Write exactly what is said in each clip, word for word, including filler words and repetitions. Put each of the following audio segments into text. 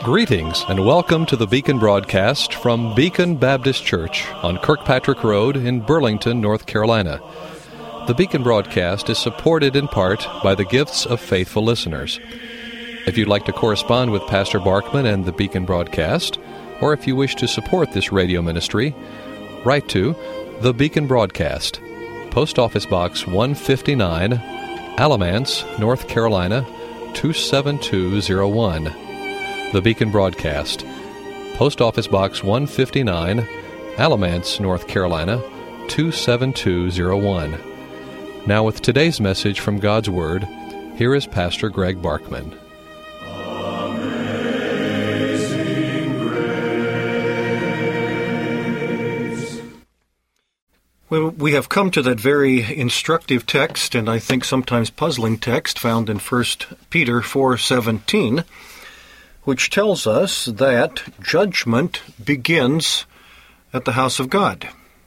Greetings and welcome to the Beacon broadcast from Beacon Baptist Church on Kirkpatrick Road in Burlington, North Carolina. The Beacon broadcast is supported in part by the gifts of faithful listeners. If you'd like to correspond with Pastor Barkman and the Beacon broadcast, or if you wish to support this radio ministry, write to The Beacon Broadcast, Post Office Box one fifty-nine, Alamance, North Carolina, two seven two zero one. The Beacon Broadcast, Post Office Box one fifty-nine, Alamance, North Carolina, two seven two zero one. Now with today's message from God's Word, here is Pastor Greg Barkman. Amazing Grace. Well, we have come to that very instructive text, and I think sometimes puzzling text, found in First Peter four seventeen, which tells us that judgment begins at the house of God.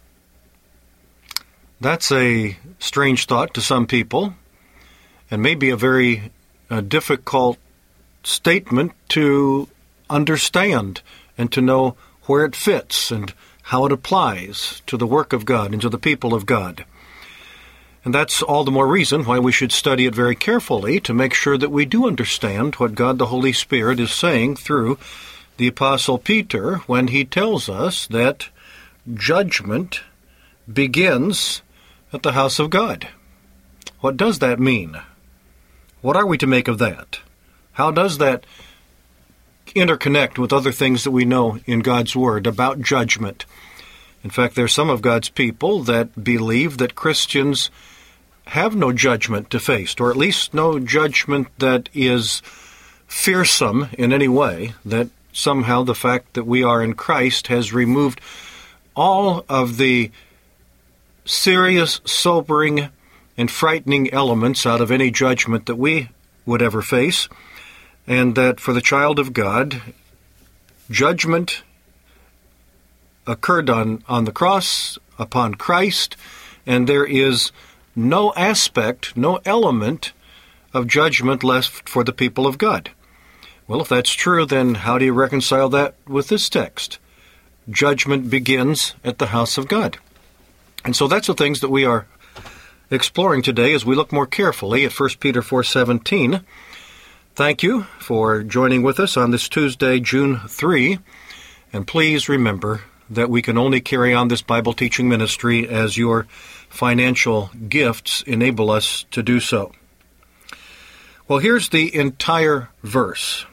That's a strange thought to some people, and maybe a very uh, difficult statement to understand and to know where it fits and how it applies to the work of God and to the people of God. And that's all the more reason why we should study it very carefully to make sure that we do understand what God the Holy Spirit is saying through the Apostle Peter when he tells us that judgment begins at the house of God. What does that mean? What are we to make of that? How does that interconnect with other things that we know in God's Word about judgment? In fact, there are some of God's people that believe that Christians have no judgment to face, or at least no judgment that is fearsome in any way, that somehow the fact that we are in Christ has removed all of the serious, sobering, and frightening elements out of any judgment that we would ever face, and that for the child of God, judgment occurred on, on the cross, upon Christ, and there is no aspect, no element of judgment left for the people of God. Well, if that's true, then how do you reconcile that with this text? Judgment begins at the house of God. And so that's the things that we are exploring today as we look more carefully at First Peter four seventeen. Thank you for joining with us on this Tuesday, June third, and please remember that we can only carry on this Bible teaching ministry as your financial gifts enable us to do so. Well, here's the entire verse.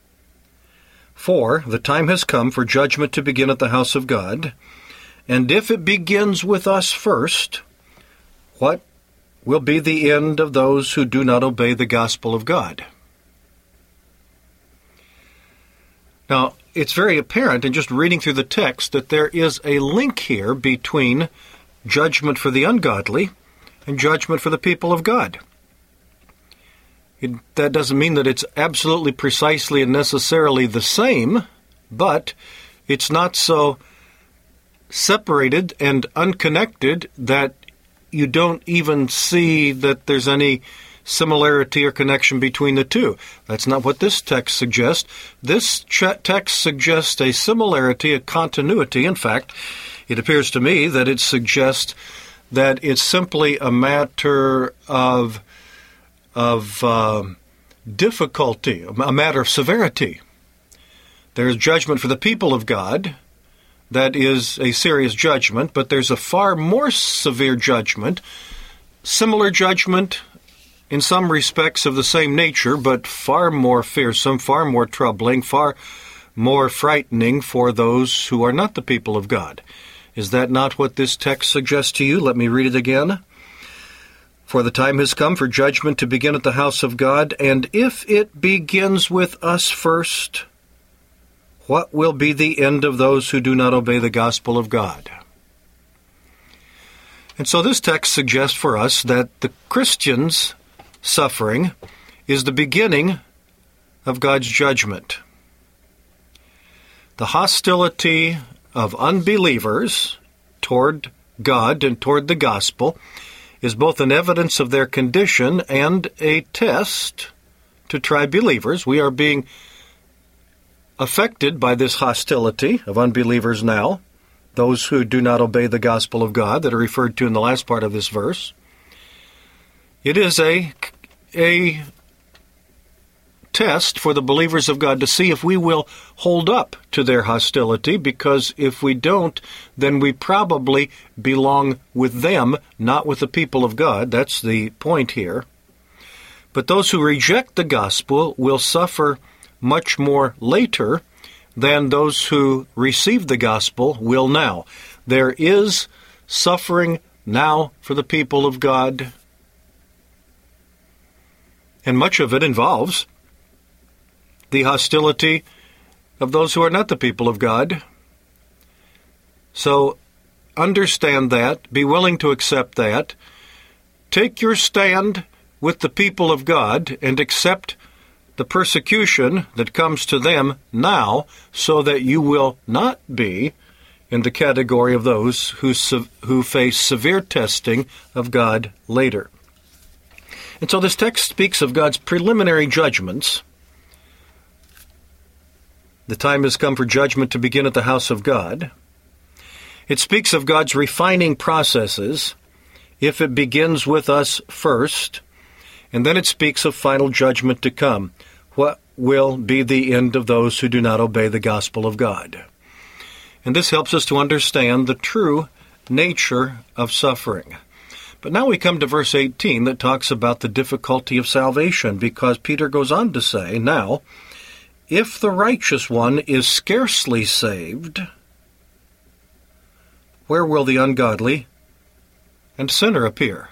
For the time has come for judgment to begin at the house of God, and if it begins with us first, what will be the end of those who do not obey the gospel of God? Now, it's very apparent in just reading through the text that there is a link here between judgment for the ungodly and judgment for the people of God. It, that doesn't mean that it's absolutely precisely and necessarily the same, but it's not so separated and unconnected that you don't even see that there's any similarity or connection between the two. That's not what this text suggests. This ch- text suggests a similarity, a continuity. In fact, it appears to me that it suggests that it's simply a matter of, of uh, difficulty, a matter of severity. There's judgment for the people of God. That is a serious judgment, but there's a far more severe judgment, similar judgment in some respects of the same nature, but far more fearsome, far more troubling, far more frightening for those who are not the people of God. Is that not what this text suggests to you? Let me read it again. For the time has come for judgment to begin at the house of God, and if it begins with us first, what will be the end of those who do not obey the gospel of God? And so this text suggests for us that the Christian's suffering is the beginning of God's judgment. The hostility of unbelievers toward God and toward the gospel is both an evidence of their condition and a test to try believers. We are being affected by this hostility of unbelievers now, those who do not obey the gospel of God that are referred to in the last part of this verse. It is a, a test for the believers of God to see if we will hold up to their hostility, because if we don't, then we probably belong with them, not with the people of God. That's the point here. But those who reject the gospel will suffer much more later than those who receive the gospel will now. There is suffering now for the people of God, and much of it involves the hostility of those who are not the people of God. So understand that, be willing to accept that, take your stand with the people of God and accept the persecution that comes to them now, so that you will not be in the category of those who, who face severe testing of God later. And so this text speaks of God's preliminary judgments. The time has come for judgment to begin at the house of God. It speaks of God's refining processes, if it begins with us first, and then it speaks of final judgment to come. What will be the end of those who do not obey the gospel of God? And this helps us to understand the true nature of suffering. But now we come to verse eighteen that talks about the difficulty of salvation, because Peter goes on to say, now, if the righteous one is scarcely saved, where will the ungodly and sinner appear?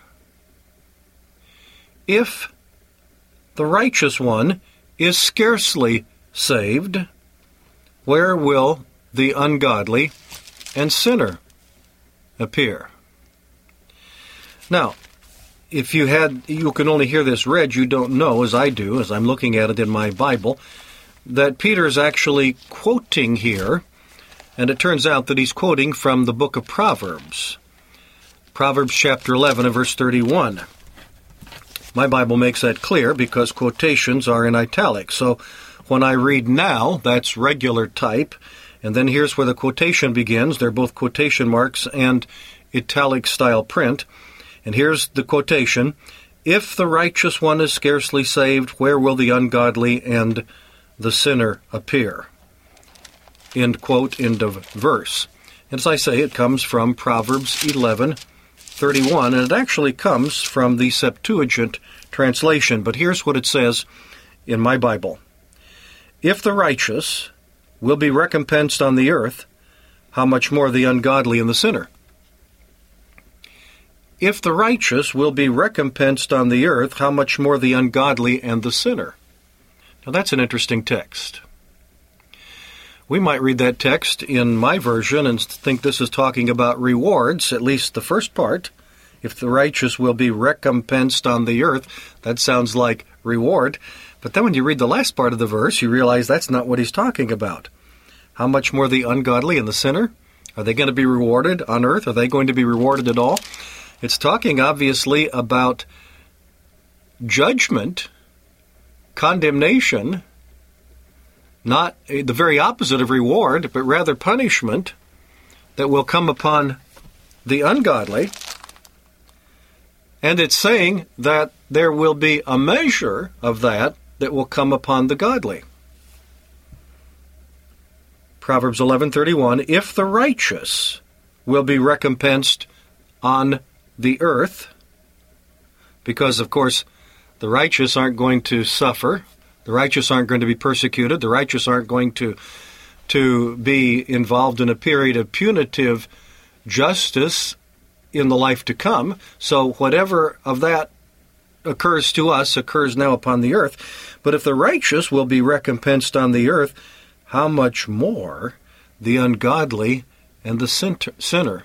If the righteous one is scarcely saved, where will the ungodly and sinner appear? Now, if you had, you can only hear this read, you don't know, as I do, as I'm looking at it in my Bible, that Peter is actually quoting here, and it turns out that he's quoting from the book of Proverbs. Proverbs chapter eleven and verse thirty-one. My Bible makes that clear because quotations are in italics. So when I read now, that's regular type, and then here's where the quotation begins. They're both quotation marks and italic style print. And here's the quotation, if the righteous one is scarcely saved, where will the ungodly and the sinner appear? End quote, end of verse. And as I say, it comes from Proverbs eleven thirty-one, and it actually comes from the Septuagint translation. But here's what it says in my Bible. If the righteous will be recompensed on the earth, how much more the ungodly and the sinner? If the righteous will be recompensed on the earth, how much more the ungodly and the sinner? Now that's an interesting text. We might read that text in my version and think this is talking about rewards, at least the first part. If the righteous will be recompensed on the earth, that sounds like reward. But then when you read the last part of the verse, you realize that's not what he's talking about. How much more the ungodly and the sinner? Are they going to be rewarded on earth? Are they going to be rewarded at all? It's talking, obviously, about judgment, condemnation, not the very opposite of reward, but rather punishment that will come upon the ungodly. And it's saying that there will be a measure of that that will come upon the godly. Proverbs eleven thirty-one, if the righteous will be recompensed on the earth, because, of course, the righteous aren't going to suffer, the righteous aren't going to be persecuted, the righteous aren't going to, to be involved in a period of punitive justice in the life to come. So whatever of that occurs to us occurs now upon the earth. But if the righteous will be recompensed on the earth, how much more the ungodly and the sinner?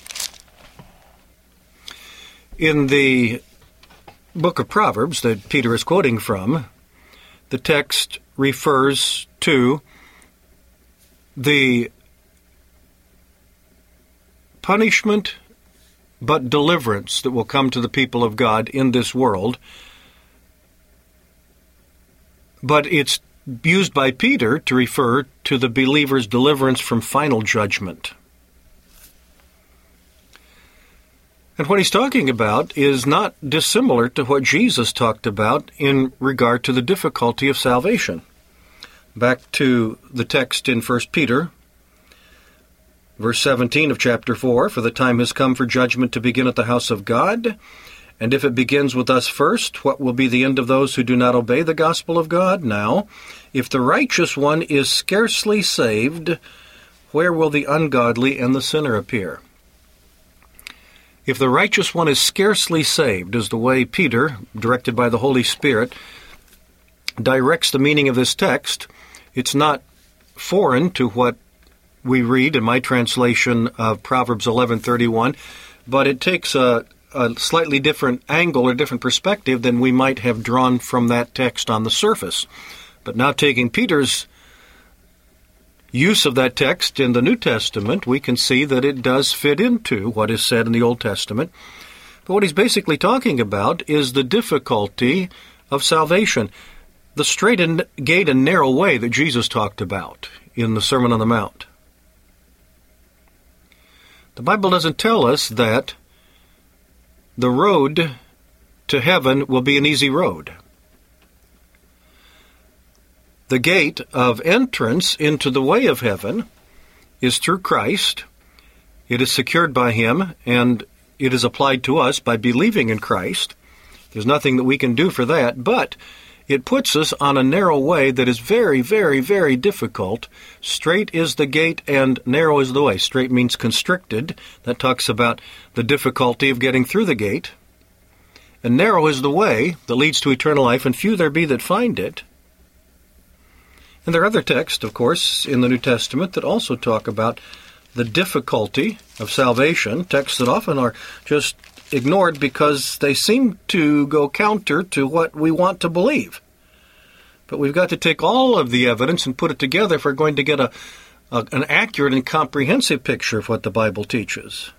In the book of Proverbs that Peter is quoting from, the text refers to the punishment but deliverance that will come to the people of God in this world. But it's used by Peter to refer to the believer's deliverance from final judgment. And what he's talking about is not dissimilar to what Jesus talked about in regard to the difficulty of salvation. Back to the text in First Peter, verse seventeen of chapter four, "For the time has come for judgment to begin at the house of God. And if it begins with us first, what will be the end of those who do not obey the gospel of God? Now, if the righteous one is scarcely saved, where will the ungodly and the sinner appear?" If the righteous one is scarcely saved, is the way Peter, directed by the Holy Spirit, directs the meaning of this text. It's not foreign to what we read in my translation of Proverbs eleven thirty-one, but it takes a, a slightly different angle or different perspective than we might have drawn from that text on the surface. But now taking Peter's use of that text in the New Testament, we can see that it does fit into what is said in the Old Testament. But what he's basically talking about is the difficulty of salvation, the straight and gate and narrow way that Jesus talked about in the Sermon on the Mount. The Bible doesn't tell us that the road to heaven will be an easy road. The gate of entrance into the way of heaven is through Christ. It is secured by Him, and it is applied to us by believing in Christ. There's nothing that we can do for that, but it puts us on a narrow way that is very, very, very difficult. Straight is the gate and narrow is the way. Straight means constricted. That talks about the difficulty of getting through the gate. And narrow is the way that leads to eternal life, and few there be that find it. And there are other texts, of course, in the New Testament that also talk about the difficulty of salvation, texts that often are just ignored because they seem to go counter to what we want to believe. But we've got to take all of the evidence and put it together if we're going to get a, a an accurate and comprehensive picture of what the Bible teaches.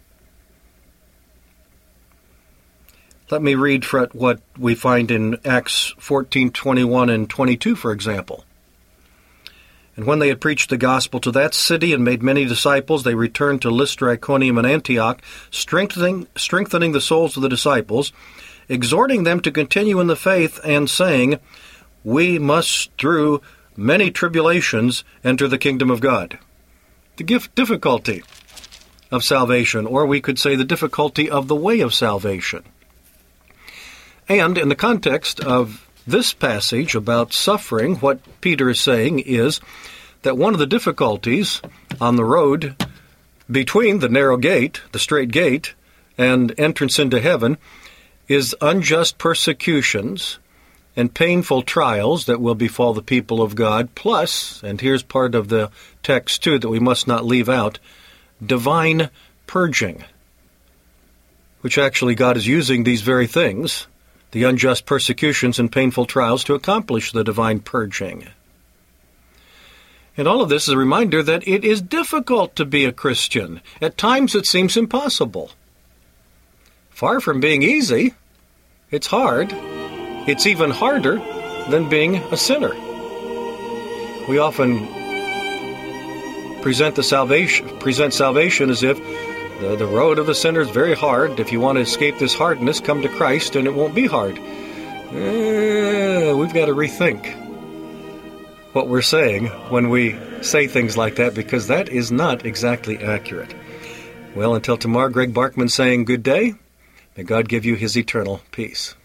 Let me read what we find in Acts fourteen twenty-one and twenty-two, for example. "And when they had preached the gospel to that city and made many disciples, they returned to Lystra, Iconium, and Antioch, strengthening, strengthening the souls of the disciples, exhorting them to continue in the faith, and saying, 'We must through many tribulations enter the kingdom of God.'" The gift difficulty of salvation, or we could say the difficulty of the way of salvation. And in the context of this passage about suffering, what Peter is saying is that one of the difficulties on the road between the narrow gate, the straight gate, and entrance into heaven is unjust persecutions and painful trials that will befall the people of God, plus, and here's part of the text too that we must not leave out, divine purging, which actually God is using these very things, the unjust persecutions and painful trials, to accomplish the divine purging. And all of this is a reminder that it is difficult to be a Christian. At times it seems impossible. Far from being easy, it's hard. It's even harder than being a sinner. We often present the salvation, present salvation as if The, the road of the sinner is very hard. If you want to escape this hardness, come to Christ and it won't be hard. Eh, we've got to rethink what we're saying when we say things like that, because that is not exactly accurate. Well, until tomorrow, Greg Barkman saying good day. May God give you His eternal peace.